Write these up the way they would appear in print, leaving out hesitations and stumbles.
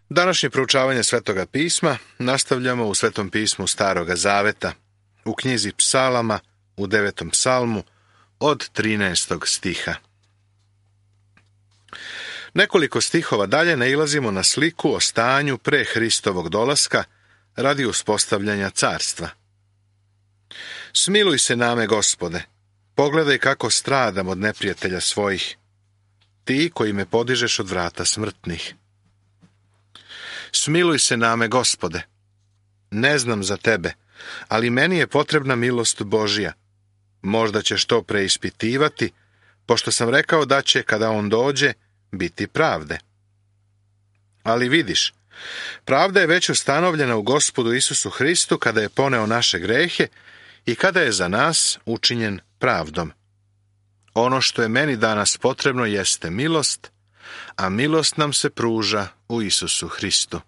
Današnje proučavanje Svetoga pisma nastavljamo u Svetom pismu Staroga Zaveta, u knjizi Psalama, u 9. psalmu, od 13. stiha. Nekoliko stihova dalje nailazimo na sliku o stanju pre Hristovog dolaska radi uspostavljanja carstva. Smiluj se name, Gospode, pogledaj kako stradam od neprijatelja svojih, ti koji me podižeš od vrata smrtnih. Smiluj se name, Gospode. Ne znam za tebe, ali meni je potrebna milost Božja. Možda ćeš to preispitivati, pošto sam rekao da će, kada on dođe, biti pravde. Ali vidiš, pravda je već ustanovljena u Gospodu Isusu Hristu kada je poneo naše grehe i kada je za nas učinjen pravdom. Ono što je meni danas potrebno jeste milost, a milost nam se pruža u Isusu Hristu.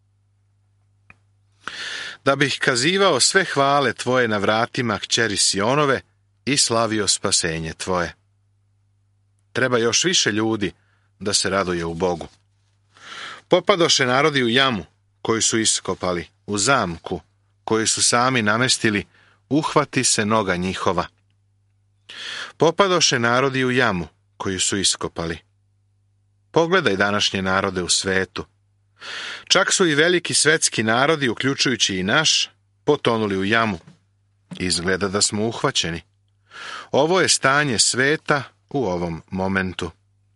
Da bih kazivao sve hvale tvoje na vratima kćeri Sionove i slavio spasenje tvoje. Treba još više ljudi da se raduje u Bogu. Popadoše narodi u jamu koju su iskopali, u zamku koju su sami namestili, uhvati se noga njihova. Popadoše narodi u jamu koju su iskopali. Pogledaj današnje narode u svetu. Čak su i veliki svetski narodi, uključujući i naš, potonuli u jamu. Izgleda da smo uhvaćeni. Ovo je stanje sveta u ovom momentu.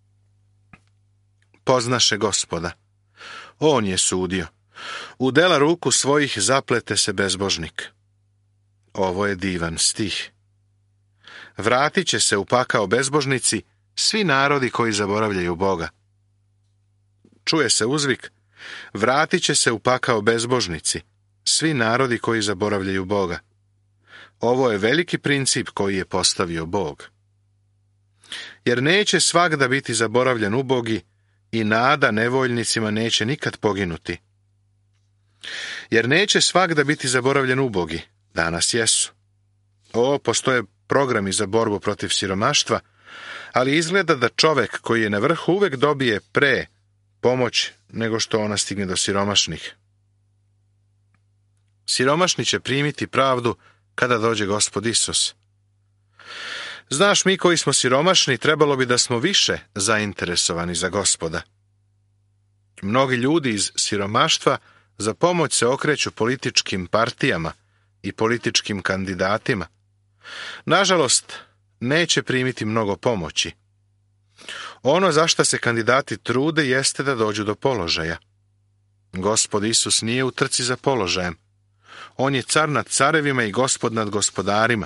Poznaše Gospoda. On je sudio. U dela ruku svojih zaplete se bezbožnik. Ovo je divan stih. Vratit će se u pakao bezbožnici svi narodi koji zaboravljaju Boga. Čuje se uzvik, vratit će se u pakao bezbožnici svi narodi koji zaboravljaju Boga. Ovo je veliki princip koji je postavio Bog. Jer neće svagda biti zaboravljen ubogi i nada nevoljnicima neće nikad poginuti. Jer neće svagda biti zaboravljen ubogi, danas jesu. Postoje programi za borbu protiv siromaštva, ali izgleda da čovek koji je na vrhu uvek dobije pre pomoć nego što ona stigne do siromašnih. Siromašni će primiti pravdu kada dođe Gospod Isus. Znaš, mi koji smo siromašni, trebalo bi da smo više zainteresovani za Gospoda. Mnogi ljudi iz siromaštva za pomoć se okreću političkim partijama i političkim kandidatima. Nažalost, neće primiti mnogo pomoći. Ono za šta se kandidati trude jeste da dođu do položaja. Gospod Isus nije u trci za položajem. On je car nad carevima i gospod nad gospodarima.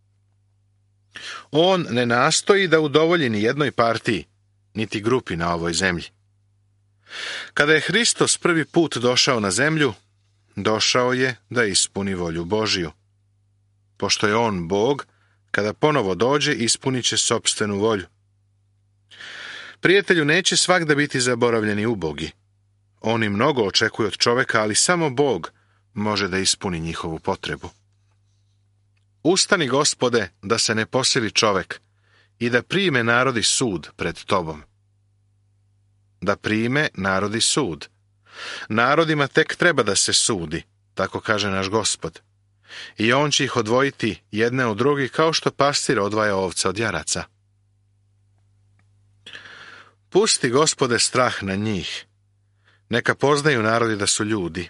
On ne nastoji da udovolji ni jednoj partiji, niti grupi na ovoj zemlji. Kada je Hristos prvi put došao na zemlju, došao je da ispuni volju Božiju. Pošto je on Bog, kada ponovo dođe, ispunit će sopstvenu volju. Prijatelju, neće svagda biti zaboravljeni ubogi. Oni mnogo očekuju od čoveka, ali samo Bog može da ispuni njihovu potrebu. Ustani, Gospode, da se ne posili čovek i da prime narodi sud pred tobom. Da prime narodi sud. Narodima tek treba da se sudi, tako kaže naš Gospod. I on će ih odvojiti jedne od drugih kao što pastir odvaja ovca od jaraca. Pusti, Gospode, strah na njih. Neka poznaju narodi da su ljudi.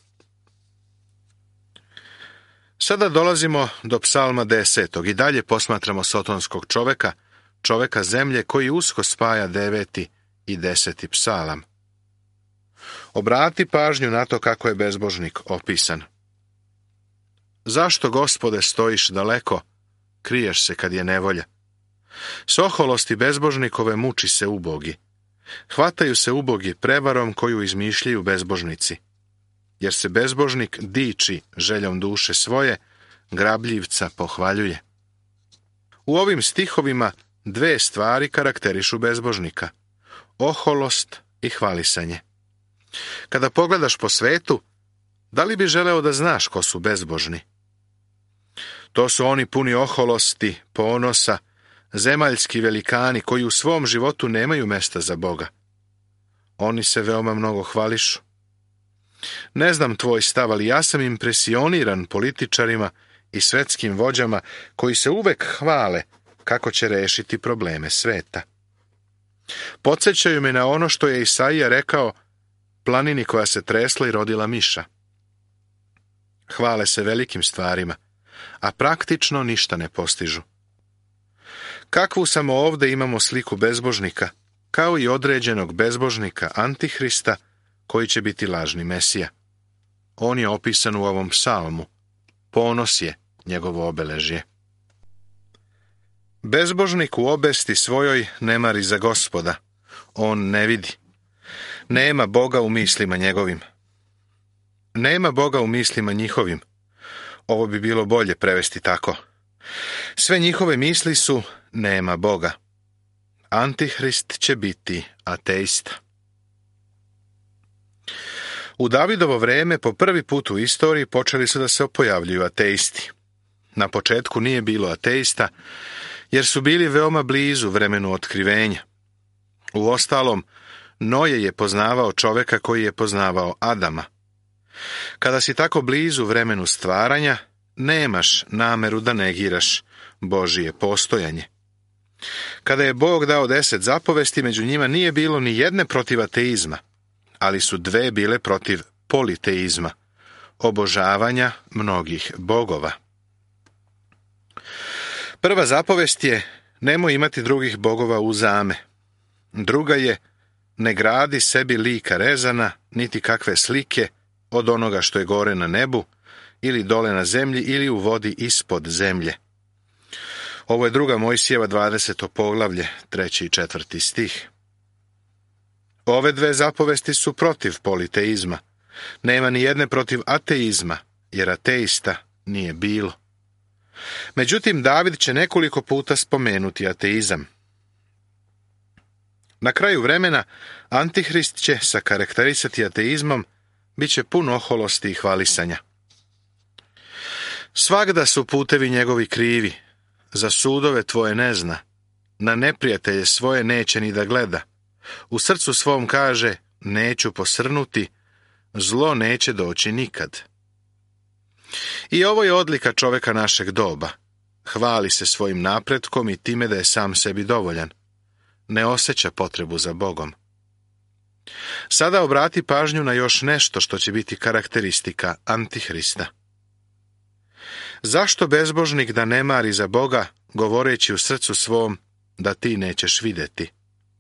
Sada dolazimo do psalma 10. i dalje posmatramo sotonskog čoveka zemlje koji usko spaja 9. i 10. psalam. Obrati pažnju na to kako je bezbožnik opisan. Zašto, Gospode, stojiš daleko, kriješ se kad je nevolja? S oholosti bezbožnikove muči se ubogi. Hvataju se ubogi prevarom koju izmišljaju bezbožnici. Jer se bezbožnik diči željom duše svoje, grabljivca pohvaljuje. U ovim stihovima dve stvari karakterišu bezbožnika: oholost i hvalisanje. Kada pogledaš po svetu, da li bi želeo da znaš ko su bezbožni? To su oni puni oholosti, ponosa, zemaljski velikani koji u svom životu nemaju mesta za Boga. Oni se veoma mnogo hvališu, Ne znam tvoj stav, ali ja sam impresioniran političarima i svetskim vođama koji se uvek hvale kako će rešiti probleme sveta. Podsjećaju me na ono što je Isaija rekao planini koja se tresla i rodila miša. Hvale se velikim stvarima, a praktično ništa ne postižu. Kakvu samo ovde imamo sliku bezbožnika, kao i određenog bezbožnika Antihrista, koji će biti lažni Mesija. On je opisan u ovom psalmu. Ponos je njegovo obeležje. Bezbožnik u obesti svojoj ne mari za Gospoda. On ne vidi. Nema Boga u mislima njegovim. Nema Boga u mislima njihovim. Ovo bi bilo bolje prevesti tako. Sve njihove misli su nema Boga. Antihrist će biti ateista. U Davidovo vreme po prvi put u istoriji počeli su da se pojavljuju ateisti. Na početku nije bilo ateista, jer su bili veoma blizu vremenu otkrivenja. Uostalom, Noje je poznavao čoveka koji je poznavao Adama. Kada si tako blizu vremenu stvaranja, nemaš nameru da negiraš Božije postojanje. Kada je Bog dao 10 zapovesti, među njima nije bilo ni jedne protiv ateizma, ali su 2 bile protiv politeizma, obožavanja mnogih bogova. Prva zapovest je nemoj imati drugih bogova uzame. Druga je ne gradi sebi lika rezana, niti kakve slike od onoga što je gore na nebu, ili dole na zemlji, ili u vodi ispod zemlje. Ovo je 2. Mojsijeva 20. poglavlje, 3. i 4. stih. Ove 2 zapovesti su protiv politeizma. Nema ni jedne protiv ateizma, jer ateista nije bilo. Međutim, David će nekoliko puta spomenuti ateizam. Na kraju vremena, Antihrist će se karakterisati ateizmom, bit će pun oholosti i hvalisanja. Svagda su putevi njegovi krivi, za sudove tvoje ne zna, na neprijatelje svoje neće ni da gleda. U srcu svom kaže, neću posrnuti, zlo neće doći nikad. I ovo je odlika čoveka našeg doba. Hvali se svojim napretkom i time da je sam sebi dovoljan. Ne osjeća potrebu za Bogom. Sada obrati pažnju na još nešto što će biti karakteristika Antihrista. Zašto bezbožnik da ne mari za Boga, govoreći u srcu svom da ti nećeš vidjeti?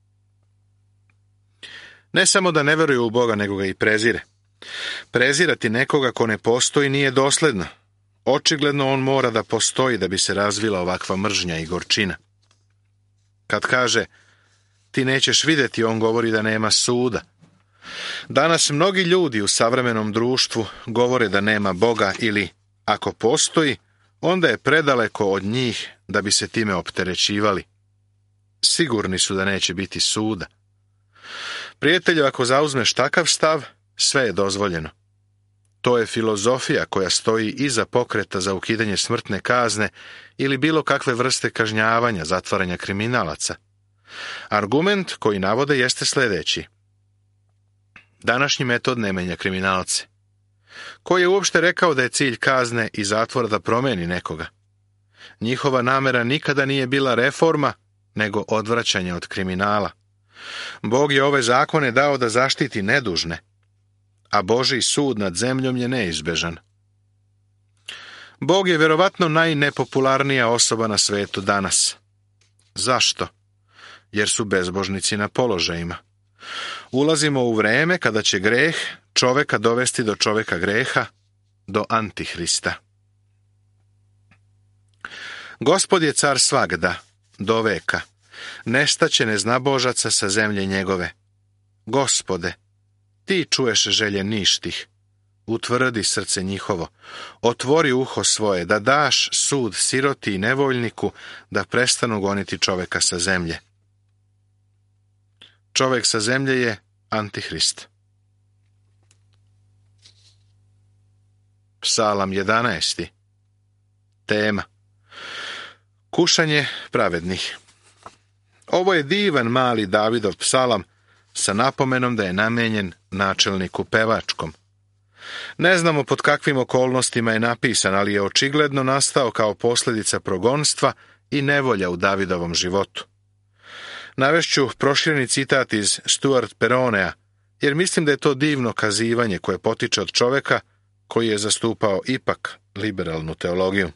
Ne samo da ne veruje u Boga, nego ga i prezire. Prezirati nekoga ko ne postoji nije dosledno. Očigledno on mora da postoji da bi se razvila ovakva mržnja i gorčina. Kad kaže ti nećeš vidjeti, on govori da nema suda. Danas mnogi ljudi u savremenom društvu govore da nema Boga ili, ako postoji, onda je predaleko od njih da bi se time opterećivali. Sigurni su da neće biti suda. Prijatelju, ako zauzmeš takav stav, sve je dozvoljeno. To je filozofija koja stoji iza pokreta za ukidanje smrtne kazne ili bilo kakve vrste kažnjavanja, zatvaranja kriminalaca. Argument koji navode jeste sljedeći. Današnji metod ne menja kriminalce. Ko je uopšte rekao da je cilj kazne i zatvora da promeni nekoga? Njihova namera nikada nije bila reforma, nego odvraćanje od kriminala. Bog je ove zakone dao da zaštiti nedužne, a Božji sud nad zemljom je neizbežan. Bog je vjerovatno najnepopularnija osoba na svetu danas. Zašto? Jer su bezbožnici na položajima. Ulazimo u vreme kada će greh čoveka dovesti do čoveka greha, do Antihrista. Gospod je car svagda, do veka. Nestaće neznabožaca sa zemlje njegove. Gospode, ti čuješ želje ništih. Utvrdi srce njihovo. Otvori uho svoje, da daš sud siroti i nevoljniku, da prestanu goniti čoveka sa zemlje. Čovek sa zemlje je Antihrist. Psalam 11. Tema. Kušanje pravednih. Ovo je divan mali Davidov psalam sa napomenom da je namenjen načelniku pevačkom. Ne znamo pod kakvim okolnostima je napisan, ali je očigledno nastao kao posljedica progonstva i nevolja u Davidovom životu. Navešću prošireni citat iz Stuart Peronea, jer mislim da je to divno kazivanje koje potiče od čoveka koji je zastupao ipak liberalnu teologiju.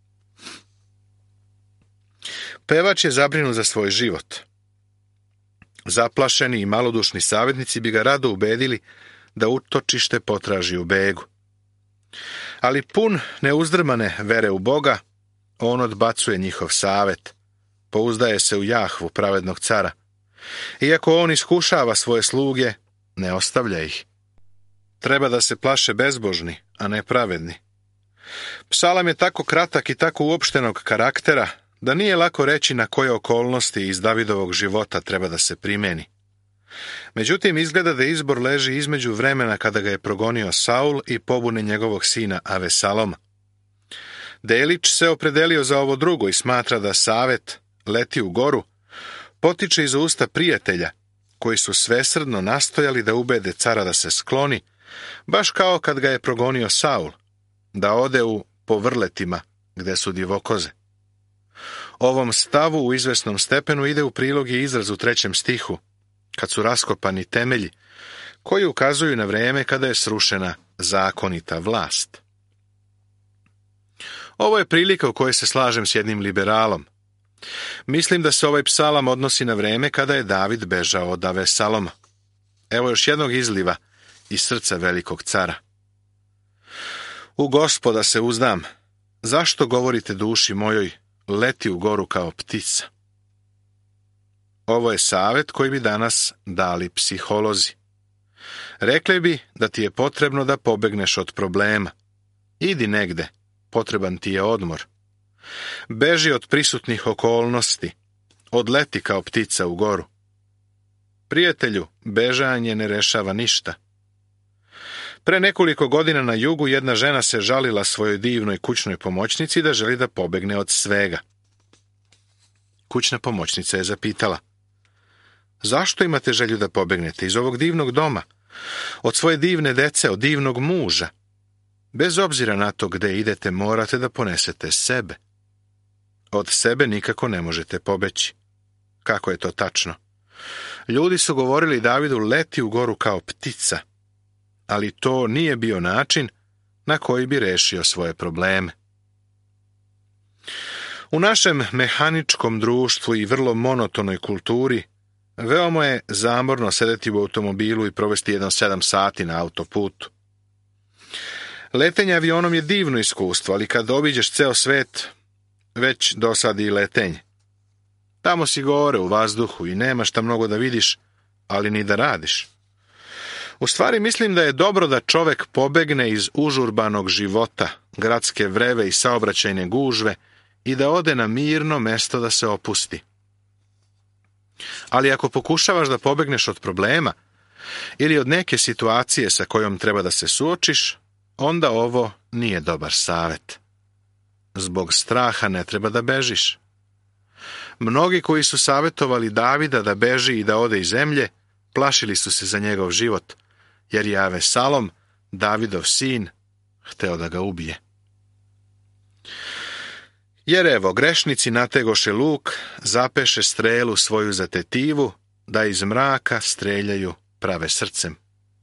Pevač je zabrinut za svoj život. Zaplašeni i malodušni savjetnici bi ga rado ubedili da utočište potraži u begu. Ali pun neuzdrmane vere u Boga, on odbacuje njihov savjet, pouzdaje se u Jahvu, pravednog cara. Iako on iskušava svoje sluge, ne ostavlja ih. Treba da se plaše bezbožni, a ne pravedni. Psalam je tako kratak i tako uopštenog karaktera, da nije lako reći na koje okolnosti iz Davidovog života treba da se primeni. Međutim, izgleda da izbor leži između vremena kada ga je progonio Saul i pobune njegovog sina Avesaloma. Delić se opredelio za ovo drugo i smatra da savjet "leti u goru" potiče iz usta prijatelja, koji su svesrdno nastojali da ubede cara da se skloni, baš kao kad ga je progonio Saul, da ode u povrletima gde su divokoze. Ovom stavu u izvesnom stepenu ide u prilog i izraz u 3. stihu, kad su raskopani temelji, koji ukazuju na vreme kada je srušena zakonita vlast. Ovo je prilika u kojoj se slažem s jednim liberalom. Mislim da se ovaj psalam odnosi na vreme kada je David bežao od Avesaloma. Evo još jednog izliva iz srca velikog cara. U Gospoda se uzdam. Zašto govorite duši mojoj, leti u goru kao ptica? Ovo je savjet koji bi danas dali psiholozi. Rekli bi da ti je potrebno da pobegneš od problema. Idi negde, potreban ti je odmor. Beži od prisutnih okolnosti, odleti kao ptica u goru. Prijatelju, bežanje ne rešava ništa. Pre nekoliko godina na jugu jedna žena se žalila svojoj divnoj kućnoj pomoćnici da želi da pobegne od svega. Kućna pomoćnica je zapitala: zašto imate želju da pobegnete iz ovog divnog doma, od svoje divne dece, od divnog muža? Bez obzira na to gde idete, morate da ponesete sebe. Od sebe nikako ne možete pobeći. Kako je to tačno? Ljudi su govorili Davidu: leti u goru kao ptica, ali to nije bio način na koji bi rešio svoje probleme. U našem mehaničkom društvu i vrlo monotonoj kulturi veoma je zamorno sedeti u automobilu i provesti 7 sati na autoputu. Letenje avionom je divno iskustvo, ali kad obiđeš ceo svet, već dosadi i letenje. Tamo si gore u vazduhu i nema šta mnogo da vidiš, ali ni da radiš. U stvari mislim da je dobro da čovek pobegne iz užurbanog života, gradske vreve i saobraćajne gužve i da ode na mirno mesto da se opusti. Ali ako pokušavaš da pobegneš od problema ili od neke situacije sa kojom treba da se suočiš, onda ovo nije dobar savjet. Zbog straha ne treba da bežiš. Mnogi koji su savjetovali Davida da beži i da ode iz zemlje, plašili su se za njegov život, jer je Avesalom, Davidov sin, hteo da ga ubije. Jer evo, grešnici nategoše luk, zapeše strelu svoju za tetivu, da iz mraka streljaju prave srcem.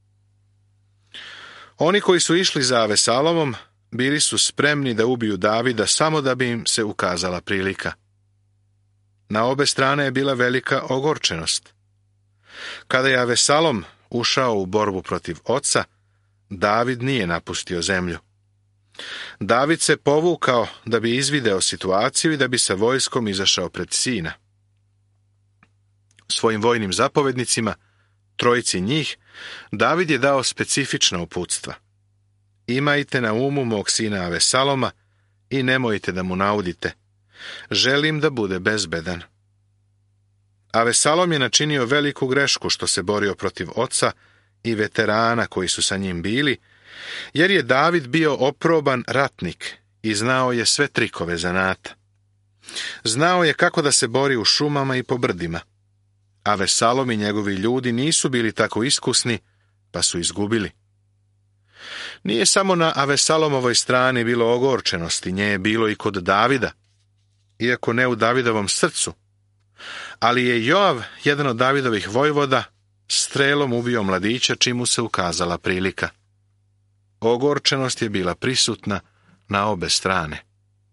Oni koji su išli za Avesalomom bili su spremni da ubiju Davida samo da bi im se ukazala prilika. Na obe strane je bila velika ogorčenost. Kada je Avesalom ušao u borbu protiv oca, David nije napustio zemlju. David se povukao da bi izvideo situaciju i da bi sa vojskom izašao pred sina. Svojim vojnim zapovednicima, trojici njih, David je dao specifična uputstva. Imajte na umu mog sina Avesaloma i nemojte da mu naudite. Želim da bude bezbedan. Avesalom je načinio veliku grešku što se borio protiv oca i veterana koji su sa njim bili, jer je David bio oproban ratnik i znao je sve trikove zanata. Znao je kako da se bori u šumama i po brdima. Avesalom i njegovi ljudi nisu bili tako iskusni, pa su izgubili. Nije samo na Avesalomovoj strani bilo ogorčenosti, nje je bilo i kod Davida, iako ne u Davidovom srcu. Ali je Joav, jedan od Davidovih vojvoda, strelom ubio mladića, čim mu se ukazala prilika. Ogorčenost je bila prisutna na obe strane.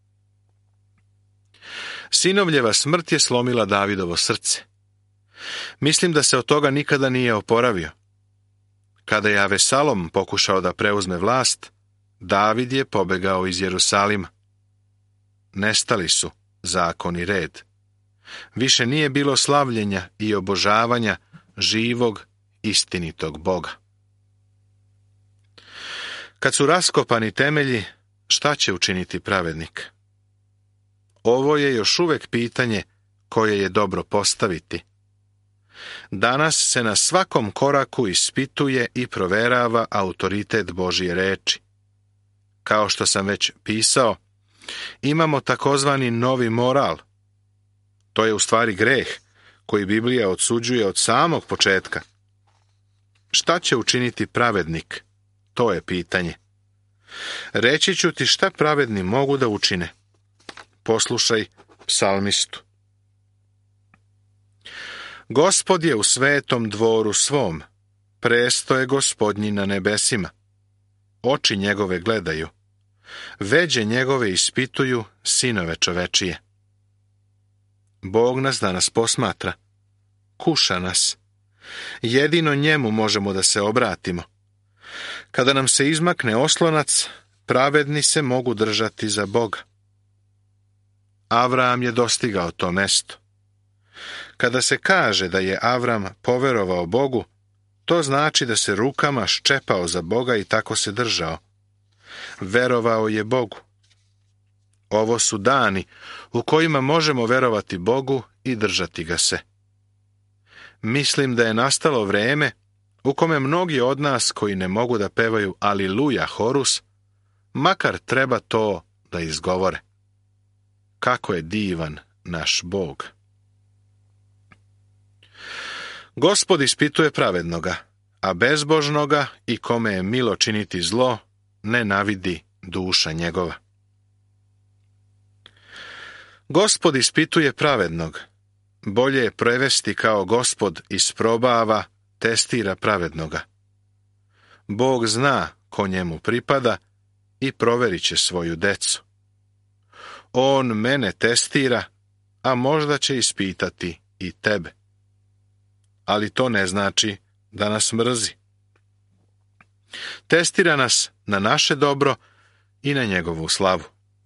Sinovljeva smrt je slomila Davidovo srce. Mislim da se od toga nikada nije oporavio. Kada je Avesalom pokušao da preuzme vlast, David je pobegao iz Jerusalima. Nestali su zakon i red. Više nije bilo slavljenja i obožavanja živog, istinitog Boga. Kad su raskopani temelji, šta će učiniti pravednik? Ovo je još uvijek pitanje koje je dobro postaviti. Danas se na svakom koraku ispituje i proverava autoritet Božje reči. Kao što sam već pisao, imamo takozvani novi moral. To je u stvari greh koji Biblija odsuđuje od samog početka. Šta će učiniti pravednik? To je pitanje. Reći ću ti šta pravedni mogu da učine. Poslušaj psalmistu. Gospod je u svetom dvoru svom, presto je Gospodnji na nebesima. Oči njegove gledaju, veđe njegove ispituju sinove čovečije. Bog nas danas posmatra, kuša nas. Jedino njemu možemo da se obratimo. Kada nam se izmakne oslonac, pravedni se mogu držati za Boga. Avram je dostigao to mesto. Kada se kaže da je Avram poverovao Bogu, to znači da se rukama ščepao za Boga i tako se držao. Verovao je Bogu. Ovo su dani u kojima možemo verovati Bogu i držati ga se. Mislim da je nastalo vreme u kome mnogi od nas koji ne mogu da pevaju Aliluja horus, makar treba to da izgovore. Kako je divan naš Bog! Gospod ispituje pravednoga, a bezbožnoga i kome je milo činiti zlo, nenavidi duša njegova. Gospod ispituje pravednog. Bolje je prevesti kao Gospod isprobava, testira pravednoga. Bog zna ko njemu pripada i proverit će svoju decu. On mene testira, a možda će ispitati i tebe. Ali to ne znači da nas mrzi. Testira nas na naše dobro i na njegovu slavu.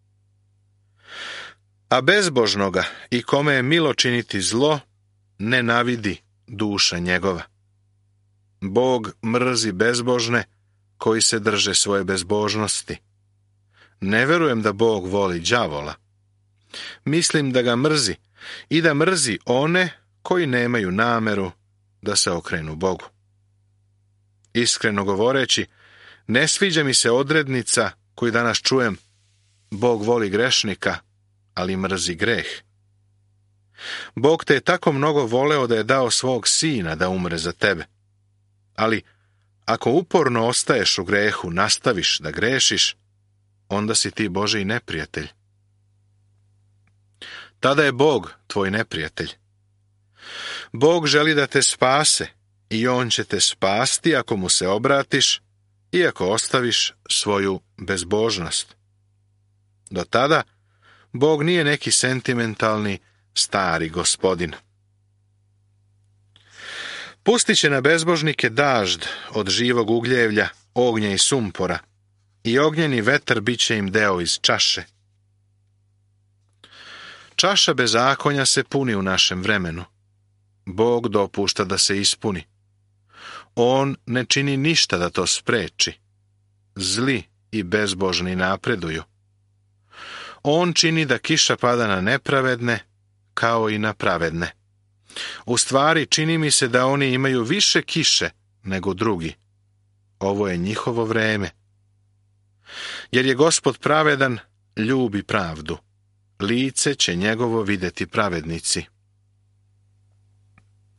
A bezbožnoga i kome je milo činiti zlo, nenavidi duša njegova. Bog mrzi bezbožne koji se drže svoje bezbožnosti. Ne verujem da Bog voli đavola. Mislim da ga mrzi i da mrzi one koji nemaju nameru da se okrenu Bogu. Iskreno govoreći, ne sviđa mi se odrednica koju danas čujem: Bog voli grešnika, ali mrzi greh. Bog te je tako mnogo voleo da je dao svog sina da umre za tebe. Ali ako uporno ostaješ u grehu, nastaviš da grešiš, onda si ti Božji neprijatelj. Tada je Bog tvoj neprijatelj. Bog želi da te spase i on će te spasti ako mu se obratiš i ako ostaviš svoju bezbožnost. Do tada Bog nije neki sentimentalni stari gospodin. Pustit će na bezbožnike dažd od živog ugljevlja, ognja i sumpora, i ognjeni vetar bit će im deo iz čaše. Čaša bezakonja se puni u našem vremenu. Bog dopušta da se ispuni. On ne čini ništa da to spreči. Zli i bezbožni napreduju. On čini da kiša pada na nepravedne kao i na pravedne. U stvari, čini mi se da oni imaju više kiše nego drugi. Ovo je njihovo vreme. Jer je Gospod pravedan, ljubi pravdu. Lice će njegovo videti pravednici.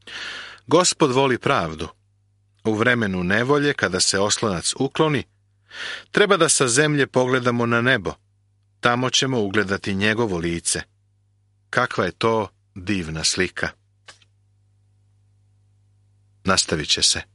Gospod voli pravdu. U vremenu nevolje, kada se oslonac ukloni, Treba da sa zemlje pogledamo na nebo. Tamo ćemo ugledati njegovo lice. Kakva je to divna slika. Nastavit će se.